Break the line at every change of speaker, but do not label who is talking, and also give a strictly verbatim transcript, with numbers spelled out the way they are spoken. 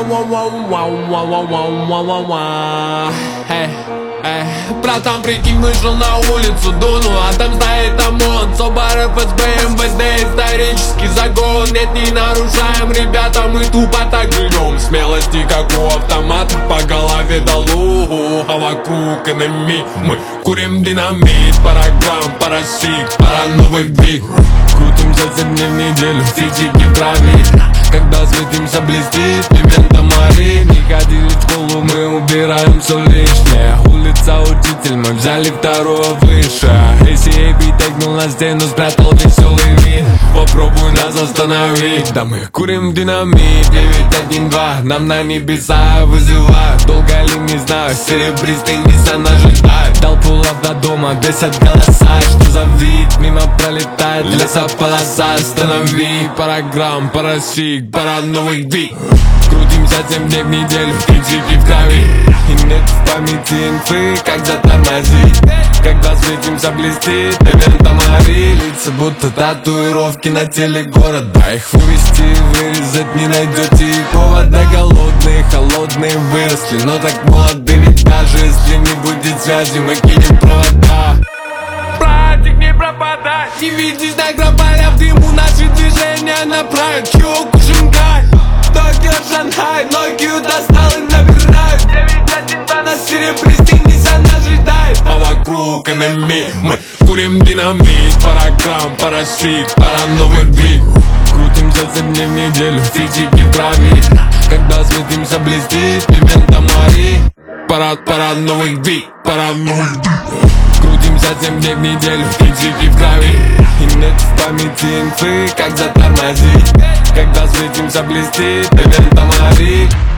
Эй, братан, прикинь, вышел на улицу, дуну, а там стоит ОМОН, СОБР, ФСБ, МВД, исторический загон. Нет, не нарушаем, ребята, мы тупо так живем. Смелости, как у автомата, по голове дало, а вокруг энеми. Мы курим динамит, пара грамм, пара сик, пара новый биг. Крутимся за дней в неделю, физики в траве. Когда светимся, блестит пимента Мари. Не ходили в школу, мы убираем все лишнее. Улица учитель, мы взяли вторую выше. эй си эй би тегнул на стену, спрятал веселый вид. Попробуй нас остановить. Да мы курим динамит, девять один два, нам на небеса вызывают. Долго ли не знаю, серебристый Nissan ожидает. Толпу лав до дома, бесят голоса. Что за вид, мимо пролетает лесополоса. Останови, пара грамм, пара сик, пара новых бит. Крутимся семь дней в неделю, физики в крови. И нет в памяти инфы, как затормозить. Когда светимся, блестит пимента Мари. Лица будто татуировки на теле города. Их вывести, вырезать не найдете и повода. Голодные, холодные выросли, но так молоды. Ведь даже если не будет связи, мы кинем провода. Братик, не пропадай, не видишь знак пропаля в дыму. Наши движения направят к Шанхай. Токио, Шанхай, Нокию достал и набирают. девять один два, нас серебристый Nissan ожидает. А вокруг энеми, мы курим динамит. Пара грамм, пара сик, пара новый бит. Крутимся семь дней в неделю, физики в траве. Когда светимся, блестит пимента Мари. Пара, пара новых бит, пара новых бит. Крутимся семь дней в неделю, физики в крови. И нет в памяти инфы, как затормозить. Когда светимся, блестит пимента Мари.